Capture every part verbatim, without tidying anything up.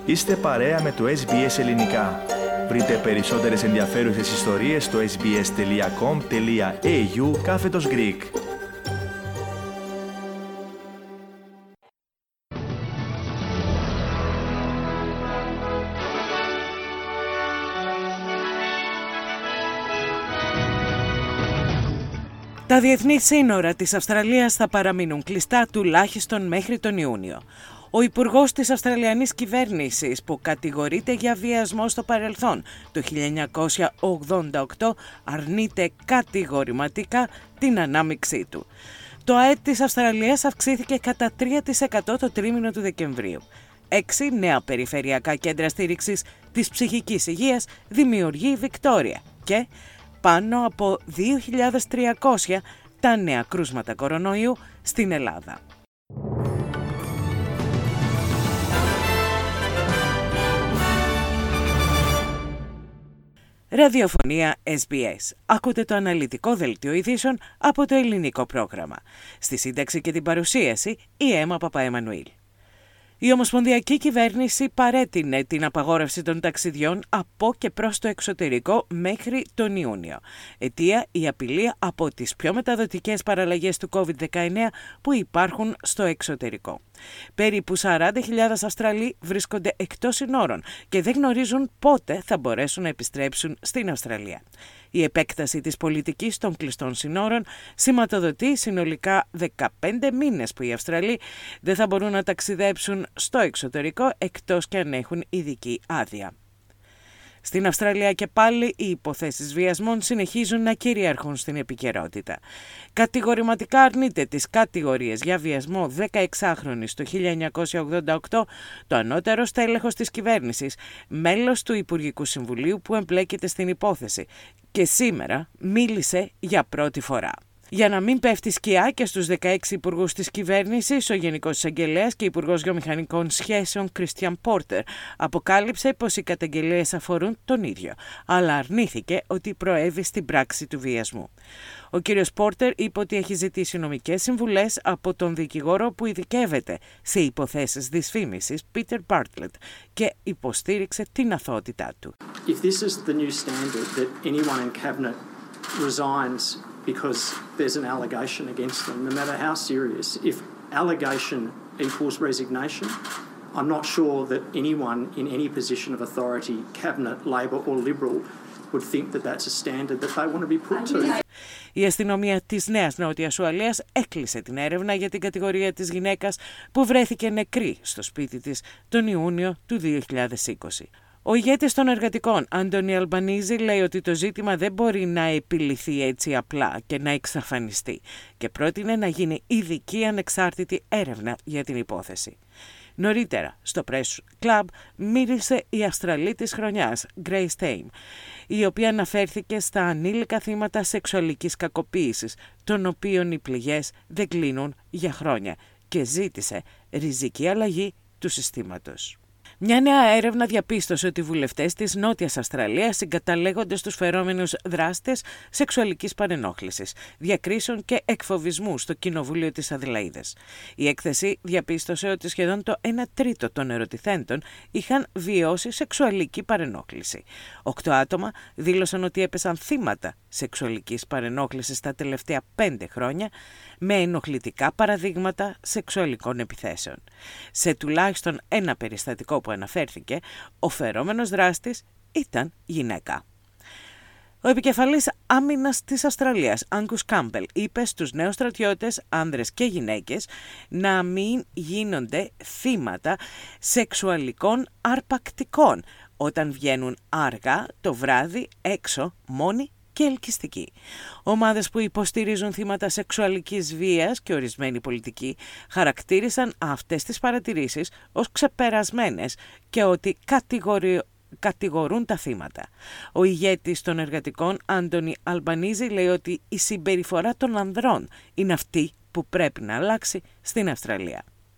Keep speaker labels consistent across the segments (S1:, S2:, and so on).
S1: Είστε παρέα με το ες μπι ες Ελληνικά. Βρείτε περισσότερες ενδιαφέρουσες ιστορίες στο sbs.com.au κάθετος Greek.
S2: Τα διεθνή σύνορα της Αυστραλίας θα παραμείνουν κλειστά τουλάχιστον μέχρι τον Ιούνιο. Ο υπουργός της Αυστραλιανής κυβέρνησης, που κατηγορείται για βιασμό στο παρελθόν το χίλια εννιακόσια ογδόντα οκτώ, αρνείται κατηγορηματικά την ανάμειξή του. Το ΑΕΠ της Αυστραλίας αυξήθηκε κατά τρία τοις εκατό το τρίμηνο του Δεκεμβρίου. Έξι νέα περιφερειακά κέντρα στήριξης της ψυχικής υγείας δημιουργεί η Βικτόρια και πάνω από δύο χιλιάδες τριακόσια τα νέα κρούσματα κορονοϊού στην Ελλάδα. Ραδιοφωνία ες μπι ες. Ακούτε το αναλυτικό δελτίο ειδήσεων από το ελληνικό πρόγραμμα. Στη σύνταξη και την παρουσίαση η Έμα Παπαεμμανουήλ. Η Ομοσπονδιακή Κυβέρνηση παρέτεινε την απαγόρευση των ταξιδιών από και προς το εξωτερικό μέχρι τον Ιούνιο. Αιτία η απειλή από τις πιο μεταδοτικές παραλλαγές του κόβιντ δεκαεννέα που υπάρχουν στο εξωτερικό. Περίπου σαράντα χιλιάδες Αυστραλοί βρίσκονται εκτός συνόρων και δεν γνωρίζουν πότε θα μπορέσουν να επιστρέψουν στην Αυστραλία. Η επέκταση της πολιτικής των κλειστών συνόρων σηματοδοτεί συνολικά δεκαπέντε μήνες που οι Αυστραλοί δεν θα μπορούν να ταξιδέψουν στο εξωτερικό εκτός και αν έχουν ειδική άδεια. Στην Αυστραλία και πάλι οι υποθέσεις βιασμών συνεχίζουν να κυριαρχούν στην επικαιρότητα. Κατηγορηματικά αρνείται τις κατηγορίες για βιασμό δεκαεξάχρονης το χίλια εννιακόσια ογδόντα οκτώ το ανώτερο στέλεχος της κυβέρνησης, μέλος του Υπουργικού Συμβουλίου που εμπλέκεται στην υπόθεση και σήμερα μίλησε για πρώτη φορά. Για να μην πέφτει σκιά και στους δεκαέξι υπουργούς της κυβέρνησης, ο Γενικός Εισαγγελέας και Υπουργός Βιομηχανικών Σχέσεων Κριστιαν Πόρτερ αποκάλυψε πως οι καταγγελίες αφορούν τον ίδιο, αλλά αρνήθηκε ότι προέβη στην πράξη του βιασμού. Ο κύριος Πόρτερ είπε ότι έχει ζητήσει νομικές συμβουλές από τον δικηγόρο που ειδικεύεται σε υποθέσεις δυσφήμισης, Πίτερ Μπάρτλετ, και υποστήριξε την αθωότητά του.
S3: If this is the new standard that anyone in cabinet resigns because there's an allegation against them, no matter how serious, if allegation equals resignation, I'm not sure that anyone in any position of authority, cabinet, Labor or Liberal, would think that that's a standard that they want to be put to.
S2: Η αστυνομία της Νέας Νότιας Ουαλίας έκλεισε την έρευνα για την κατηγορία της γυναίκας που βρέθηκε νεκρή στο σπίτι της τον Ιούνιο του δύο χιλιάδες είκοσι. Ο ηγέτης των εργατικών, Άντονι Αλμπανίζη, λέει ότι το ζήτημα δεν μπορεί να επιληθεί έτσι απλά και να εξαφανιστεί και πρότεινε να γίνει ειδική ανεξάρτητη έρευνα για την υπόθεση. Νωρίτερα, στο Press Club μίλησε η Αυστραλή της χρονιάς, Grace Tame, η οποία αναφέρθηκε στα ανήλικα θύματα σεξουαλικής κακοποίησης, των οποίων οι πληγές δεν κλείνουν για χρόνια και ζήτησε ριζική αλλαγή του συστήματος. Μια νέα έρευνα διαπίστωσε ότι οι βουλευτές της Νότιας Αυστραλίας συγκαταλέγονται στους φερόμενους δράστες σεξουαλικής παρενόχλησης, διακρίσεων και εκφοβισμού στο Κοινοβούλιο της Αδελαΐδας. Η έκθεση διαπίστωσε ότι σχεδόν το ένα τρίτο των ερωτηθέντων είχαν βιώσει σεξουαλική παρενόχληση. Οκτώ άτομα δήλωσαν ότι έπεσαν θύματα σεξουαλικής παρενόχλησης τα τελευταία πέντε χρόνια με ενοχλητικά παραδείγματα σεξουαλικών επιθέσεων. Σε τουλάχιστον ένα περιστατικό που αναφέρθηκε, ο φερόμενος δράστης ήταν γυναίκα. Ο επικεφαλής άμυνας της Αυστραλίας, Άγκους Κάμπελ, είπε στους νέους στρατιώτες, άνδρες και γυναίκες, να μην γίνονται θύματα σεξουαλικών αρπακτικών όταν βγαίνουν άργα το βράδυ έξω μόνοι και ελκυστικοί. Ομάδες που υποστηρίζουν θύματα σεξουαλικής βίας και ορισμένοι πολιτικοί χαρακτήρισαν αυτές τις παρατηρήσεις ως ξεπερασμένες και ότι κατηγορι... κατηγορούν τα θύματα. Ο ηγέτης των εργατικών, Άντονι Αλμπανίζη, λέει ότι η συμπεριφορά των ανδρών είναι αυτή που πρέπει να αλλάξει στην Αυστραλία.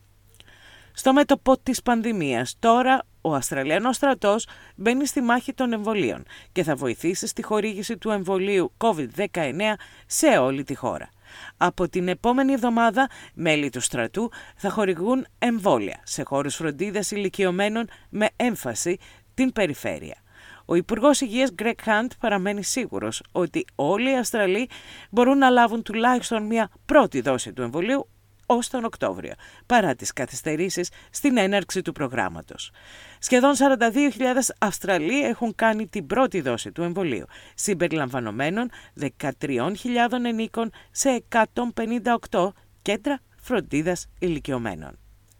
S2: Στο μέτωπο της πανδημίας, τώρα ο Αυστραλιανός στρατός μπαίνει στη μάχη των εμβολίων και θα βοηθήσει στη χορήγηση του εμβολίου κόβιντ δεκαεννέα σε όλη τη χώρα. Από την επόμενη εβδομάδα, μέλη του στρατού θα χορηγούν εμβόλια σε χώρους φροντίδας ηλικιωμένων με έμφαση την περιφέρεια. Ο Υπουργός Υγείας Greg Hunt παραμένει σίγουρος ότι όλοι οι Αυστραλοί μπορούν να λάβουν τουλάχιστον μια πρώτη δόση του εμβολίου ως τον Οκτώβριο, παρά τις καθυστερήσεις στην έναρξη του προγράμματος. Σχεδόν σαράντα δύο χιλιάδες Αυστραλοί έχουν κάνει την πρώτη δόση του εμβολίου, συμπεριλαμβανομένων δεκατρείς χιλιάδες ενίκων σε εκατόν πενήντα οκτώ κέντρα φροντίδας ηλικιωμένων.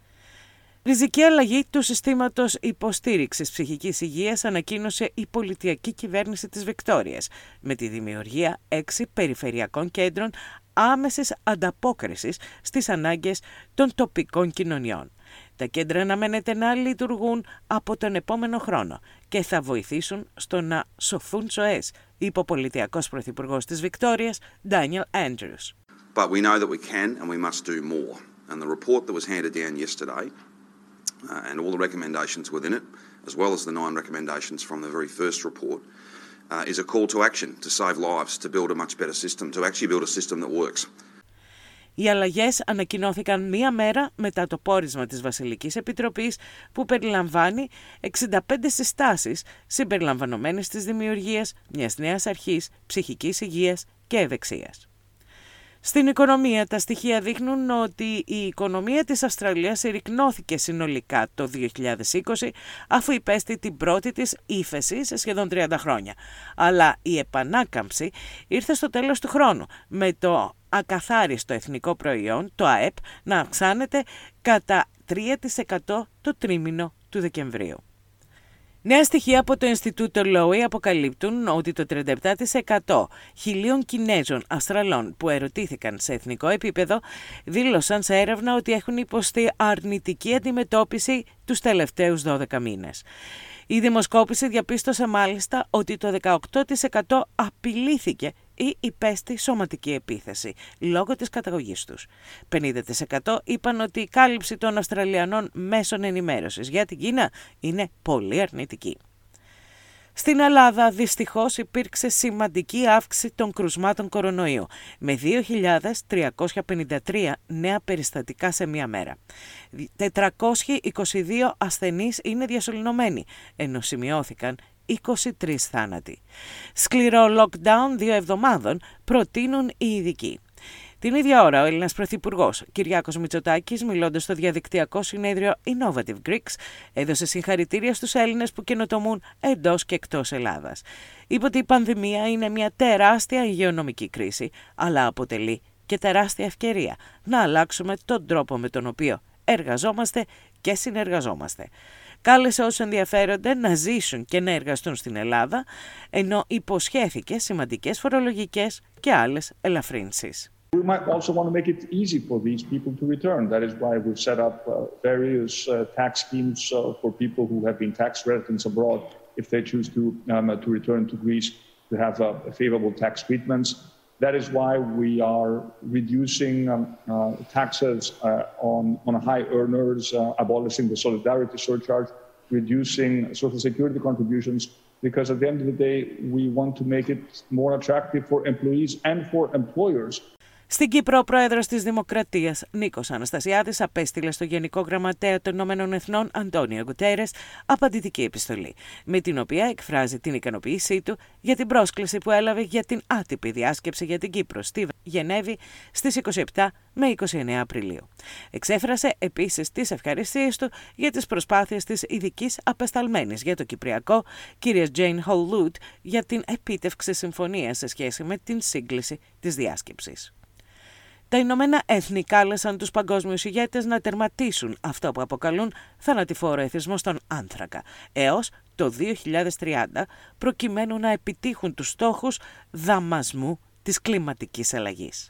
S2: Ριζική αλλαγή του συστήματος υποστήριξης ψυχικής υγείας ανακοίνωσε η πολιτιακή κυβέρνηση της Βικτόριας, με τη δημιουργία έξι περιφερειακών κέντρων άμεσης ανταπόκρισης στις ανάγκες των τοπικών κοινωνιών. Τα κέντρα αναμένεται να λειτουργούν από τον επόμενο χρόνο και θα βοηθήσουν στο να σωθούν ζωές, είπε ο πολιτιακός πρωθυπουργός της Βικτόριας, Daniel Andrews.
S4: But we know that we can and we must do more. And the report that was handed down yesterday uh, and all the recommendations within it, as well as the nine recommendations from the very first report, uh, is a call to action to save lives, to build a much better system, to actually build a system that works.
S2: Οι αλλαγές ανακοινώθηκαν μία μέρα μετά το πόρισμα της Βασιλικής Επιτροπής που περιλαμβάνει εξήντα πέντε συστάσεις συμπεριλαμβανομένες της δημιουργίας μιας νέας αρχής ψυχικής υγείας και ευεξίας. Στην οικονομία, τα στοιχεία δείχνουν ότι η οικονομία της Αυστραλίας συρρικνώθηκε συνολικά το δύο χιλιάδες είκοσι αφού υπέστη την πρώτη της ύφεση σε σχεδόν τριάντα χρόνια. Αλλά η επανάκαμψη ήρθε στο τέλος του χρόνου με το ακαθάριστο εθνικό προϊόν, το ΑΕΠ, να αυξάνεται κατά τρία τοις εκατό το τρίμηνο του Δεκεμβρίου. Νέα στοιχεία από το Ινστιτούτο Lowy αποκαλύπτουν ότι το τριάντα επτά τοις εκατό χιλίων Κινέζων Αυστραλών που ερωτήθηκαν σε εθνικό επίπεδο δήλωσαν σε έρευνα ότι έχουν υποστεί αρνητική αντιμετώπιση τους τελευταίους δώδεκα μήνες. Η δημοσκόπηση διαπίστωσε μάλιστα ότι το δεκαοκτώ τοις εκατό απειλήθηκε ή υπέστη σωματική επίθεση λόγω της καταγωγής τους. πενήντα τοις εκατό είπαν ότι η κάλυψη των Αυστραλιανών μέσων ενημέρωσης για την Κίνα είναι πολύ αρνητική. Στην Ελλάδα δυστυχώς υπήρξε σημαντική αύξηση των κρουσμάτων κορονοϊού με δύο χιλιάδες τριακόσια πενήντα τρία νέα περιστατικά σε μία μέρα. τετρακόσιοι είκοσι δύο ασθενείς είναι διασωληνωμένοι, ενώ σημειώθηκαν είκοσι τρεις θάνατοι. Σκληρό lockdown δύο εβδομάδων προτείνουν οι ειδικοί. Την ίδια ώρα, ο Έλληνας Πρωθυπουργός Κυριάκος Μητσοτάκης, μιλώντας στο διαδικτυακό συνέδριο Innovative Greeks, έδωσε συγχαρητήρια στους Έλληνες που καινοτομούν εντός και εκτός Ελλάδας. Είπε ότι η πανδημία είναι μια τεράστια υγειονομική κρίση, αλλά αποτελεί και τεράστια ευκαιρία να αλλάξουμε τον τρόπο με τον οποίο εργαζόμαστε και συνεργαζόμαστε. Κάλεσε όσους ενδιαφέρονται να ζήσουν και να εργαστούν στην Ελλάδα, ενώ υποσχέθηκε σημαντικές φορολογικές και άλλες ελαφρύνσεις.
S5: We might also want to make it easy for these people to return. That is why we've set up uh, various uh, tax schemes uh, for people who have been tax residents abroad if they choose to, um, to return to Greece to have uh, favorable tax treatments. That is why we are reducing um, uh, taxes uh, on, on high earners, uh, abolishing the solidarity surcharge, reducing social security contributions, because at the end of the day, we want to make it more attractive for employees and for employers.
S2: Στην Κύπρο, ο πρόεδρος της Δημοκρατίας, Νίκος Αναστασιάδης, απέστειλε στο Γενικό Γραμματέα των Ηνωμένων Εθνών, Αντώνιο Γκουτέρες, απαντητική επιστολή, με την οποία εκφράζει την ικανοποίησή του για την πρόσκληση που έλαβε για την άτυπη διάσκεψη για την Κύπρο στη Γενέβη στις είκοσι επτά με είκοσι εννέα Απριλίου. Εξέφρασε επίσης τις ευχαριστίες του για τις προσπάθειες της ειδικής απεσταλμένης για το Κυπριακό, κυρίας Jane Hall-Lute, για την επίτευξη συμφωνίας σε σχέση με την σύγκληση της διάσκεψης. Τα Ηνωμένα Έθνη κάλεσαν τους παγκόσμιους ηγέτες να τερματίσουν αυτό που αποκαλούν θανατηφόρο εθισμό στον άνθρακα έως το δύο χιλιάδες τριάντα, προκειμένου να επιτύχουν τους στόχους δαμασμού της κλιματικής αλλαγής.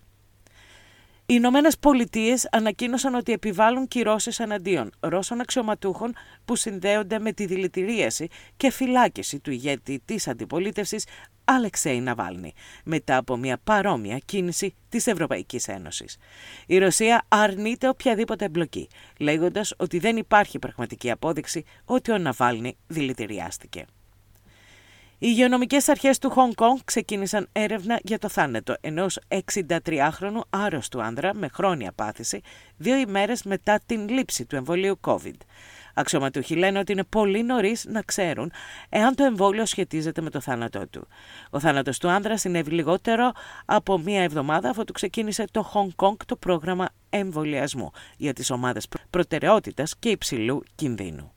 S2: Οι Ηνωμένες Πολιτείες ανακοίνωσαν ότι επιβάλλουν κυρώσεις εναντίον Ρώσων αξιωματούχων που συνδέονται με τη δηλητηρίαση και φυλάκιση του ηγέτη της αντιπολίτευσης Αλεξέη Ναβάλνη, μετά από μια παρόμοια κίνηση της Ευρωπαϊκής Ένωσης. Η Ρωσία αρνείται οποιαδήποτε εμπλοκή, λέγοντας ότι δεν υπάρχει πραγματική απόδειξη ότι ο Ναβάλνη δηλητηριάστηκε. Οι υγειονομικές αρχές του Χονγκ Κονγκ ξεκίνησαν έρευνα για το θάνατο ενός εξηντατριάχρονου άρρωστου άνδρα με χρόνια πάθηση δύο ημέρες μετά την λήψη του εμβολίου COVID. Αξιωματούχοι λένε ότι είναι πολύ νωρίς να ξέρουν εάν το εμβόλιο σχετίζεται με το θάνατό του. Ο θάνατος του άνδρα συνέβη λιγότερο από μία εβδομάδα αφού του ξεκίνησε το Χονγκ Κονγκ το πρόγραμμα εμβολιασμού για τις ομάδες προτεραιότητας και υψηλού κινδύνου.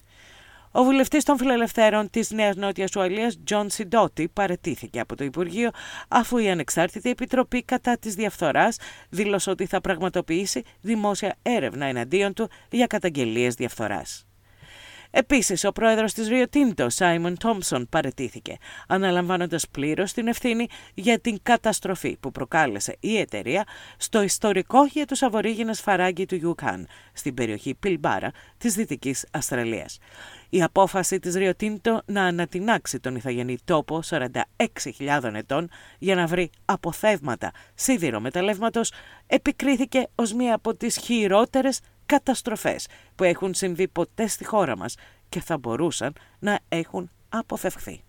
S2: Ο βουλευτής των Φιλελευθέρων της Νέας Νότιας Ουαλίας, Τζον Σιντότι, παραιτήθηκε από το Υπουργείο αφού η Ανεξάρτητη Επιτροπή κατά της Διαφθοράς δήλωσε ότι θα πραγματοποιήσει δημόσια έρευνα εναντίον του για καταγγελίες διαφθοράς. Επίσης, ο πρόεδρος της Rio Tinto, Σάιμον Τόμψον, παραιτήθηκε, αναλαμβάνοντας πλήρως την ευθύνη για την καταστροφή που προκάλεσε η εταιρεία στο ιστορικό για τους αβορίγινες φαράγγι του Ιουκάν, στην περιοχή Πιλμπάρα της Δυτικής Αυστραλίας. Η απόφαση της Rio Tinto να ανατινάξει τον ηθαγενή τόπο σαράντα έξι χιλιάδων ετών για να βρει αποθέματα σίδηρομεταλλεύματος επικρίθηκε ως μία από τις χειρότερες καταστροφές που έχουν συμβεί ποτέ στη χώρα μας και θα μπορούσαν να έχουν αποφευχθεί.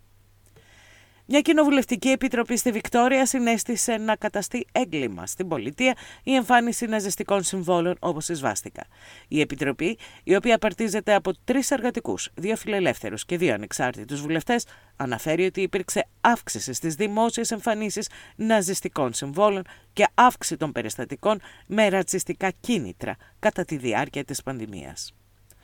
S2: Μια κοινοβουλευτική επιτροπή στη Βικτόρια συνέστησε να καταστεί έγκλημα στην πολιτεία η εμφάνιση ναζιστικών συμβόλων όπως η σβάστηκα. Η επιτροπή, η οποία απαρτίζεται από τρεις εργατικούς, δύο φιλελεύθερους και δύο ανεξάρτητους βουλευτές, αναφέρει ότι υπήρξε αύξηση στις δημόσιες εμφανίσεις ναζιστικών συμβόλων και αύξηση των περιστατικών με ρατσιστικά κίνητρα κατά τη διάρκεια της πανδημίας.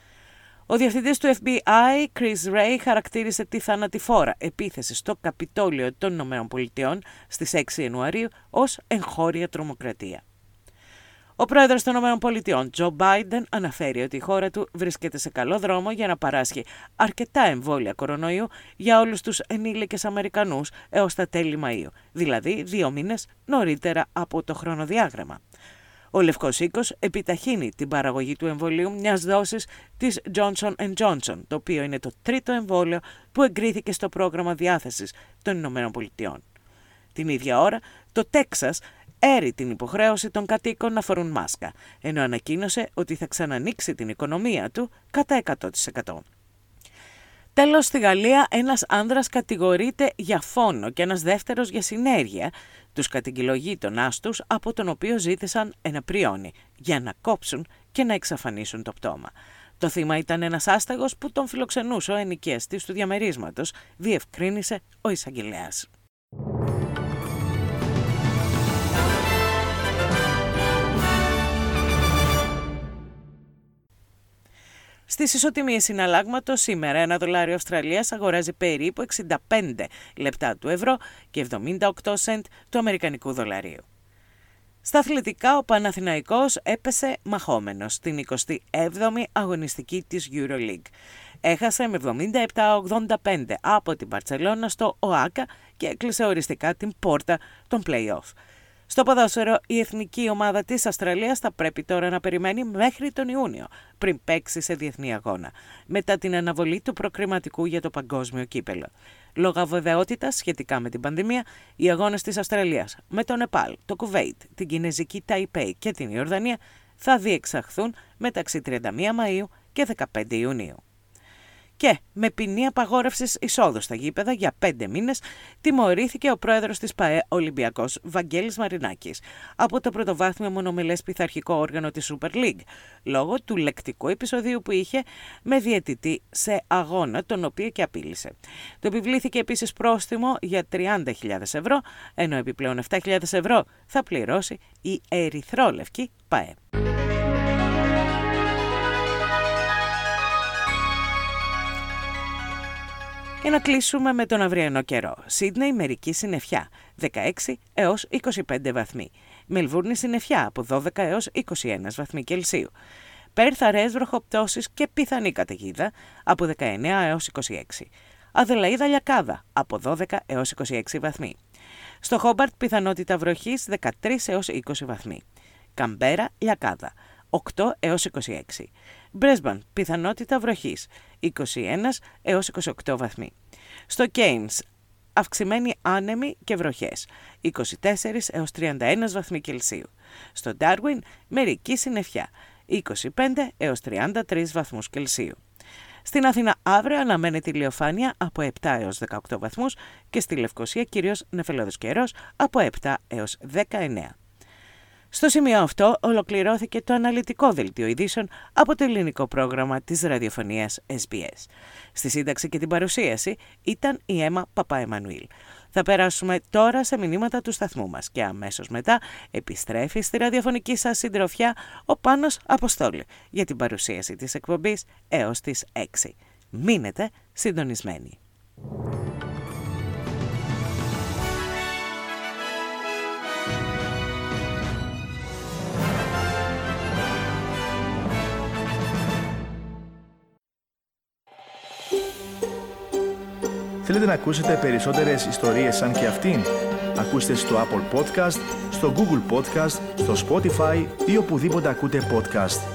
S2: Ο διευθυντής του Εφ Μπι Άι, Chris Wray, χαρακτήρισε τη θανατηφόρα επίθεση στο Καπιτόλιο των Ηνωμένων Πολιτειών στις έξι Ιανουαρίου ως εγχώρια τρομοκρατία. Ο πρόεδρος των Ηνωμένων Πολιτειών, Τζο Μπάιντεν, αναφέρει ότι η χώρα του βρίσκεται σε καλό δρόμο για να παράσχει αρκετά εμβόλια κορονοϊού για όλους τους ενήλικες Αμερικανούς έως τα τέλη Μαΐου, δηλαδή δύο μήνες νωρίτερα από το χρονοδιάγραμμα. Ο Λευκός Οίκος επιταχύνει την παραγωγή του εμβολίου μιας δόσης της Johnson εντ Johnson, το οποίο είναι το τρίτο εμβόλιο που εγκρίθηκε στο πρόγραμμα διάθεσης των Ηνωμένων Πολιτειών. Την ίδια ώρα, το Τέξας έρει την υποχρέωση των κατοίκων να φορούν μάσκα, ενώ ανακοίνωσε ότι θα ξανανοίξει την οικονομία του κατά εκατό τοις εκατό. Τέλος, στη Γαλλία ένας άνδρας κατηγορείται για φόνο και ένας δεύτερος για συνέργεια τους κατηγγυλογείτονάς τους, από τον οποίο ζήτησαν ένα πριόνι για να κόψουν και να εξαφανίσουν το πτώμα. Το θύμα ήταν ένας άστεγος που τον φιλοξενούσε ο ενοικιαστής του διαμερίσματος, διευκρίνησε ο εισαγγελέας. Στις ισοτιμίες συναλλάγματος, σήμερα ένα δολάριο Αυστραλίας αγοράζει περίπου εξήντα πέντε λεπτά του ευρώ και εβδομήντα οκτώ σεντ του αμερικανικού δολαρίου. Στα αθλητικά, ο Παναθηναϊκός έπεσε μαχόμενος στην εικοστή έβδομη αγωνιστική της EuroLeague. Έχασε με εβδομήντα επτά ογδόντα πέντε από την Μπαρτσελώνα στο ΟΑΚΑ και έκλεισε οριστικά την πόρτα των play-off. Στο ποδόσφαιρο, η εθνική ομάδα της Αυστραλίας θα πρέπει τώρα να περιμένει μέχρι τον Ιούνιο πριν παίξει σε διεθνή αγώνα, μετά την αναβολή του προκριματικού για το παγκόσμιο κύπελο. Λόγω αβεβαιότητας σχετικά με την πανδημία, οι αγώνες της Αυστραλίας με το Νεπάλ, το Κουβέιτ, την Κινεζική Ταϊπέη και την Ιορδανία θα διεξαχθούν μεταξύ τριάντα μία Μαΐου και δεκαπέντε Ιουνίου. Και με ποινή απαγόρευσης εισόδου στα γήπεδα για πέντε μήνες τιμωρήθηκε ο πρόεδρος της ΠΑΕ Ολυμπιακός Βαγγέλης Μαρινάκης από το πρωτοβάθμιο μονομελές πειθαρχικό όργανο της Super League, λόγω του λεκτικού επεισοδίου που είχε με διαιτητή σε αγώνα, τον οποίο και απείλησε. Το επιβλήθηκε επίσης πρόστιμο για τριάντα χιλιάδες ευρώ, ενώ επιπλέον επτά χιλιάδες ευρώ θα πληρώσει η ερυθρόλευκη ΠΑΕ. Και να κλείσουμε με τον αυριανό καιρό. Σίδνεϊ μερική συννεφιά, δεκαέξι έως είκοσι πέντε βαθμοί. Μελβούρνη συννεφιά από δώδεκα έως είκοσι ένα βαθμοί Κελσίου. Πέρθ αραιές βροχοπτώσεις και πιθανή καταιγίδα από δεκαεννέα έως είκοσι έξι. Αδελαΐδα λιακάδα από δώδεκα έως είκοσι έξι βαθμοί. Στο Χόμπαρτ πιθανότητα βροχής δεκατρείς έως είκοσι βαθμοί. Καμπέρα λιακάδα οκτώ έως είκοσι έξι. Μπρέσμπαν, πιθανότητα βροχής είκοσι ένα έως είκοσι οκτώ βαθμοί. Στο Κέινς, αυξημένη άνεμη και βροχές είκοσι τέσσερα έως τριάντα ένα βαθμοί Κελσίου. Στο Ντάρουιν, μερική συννεφιά είκοσι πέντε έως τριάντα τρεις βαθμούς Κελσίου. Στην Αθήνα αύριο αναμένεται ηλιοφάνεια από επτά έως δεκαοκτώ βαθμούς και στη Λευκοσία κυρίως νεφελώδης καιρός από επτά έως δεκαεννέα. Στο σημείο αυτό ολοκληρώθηκε το αναλυτικό δελτίο ειδήσεων από το ελληνικό πρόγραμμα της ραδιοφωνίας ες μπι ες. Στη σύνταξη και την παρουσίαση ήταν η Έμα Παπαεμμανουήλ. Θα περάσουμε τώρα σε μηνύματα του σταθμού μας και αμέσως μετά επιστρέφει στη ραδιοφωνική σας συντροφιά ο Πάνος Αποστόλη για την παρουσίαση της εκπομπής έως τις έξι. Μείνετε συντονισμένοι.
S1: Θέλετε να ακούσετε περισσότερες ιστορίες σαν και αυτήν? Ακούστε στο Apple Podcast, στο Google Podcast, στο Spotify ή οπουδήποτε ακούτε podcast.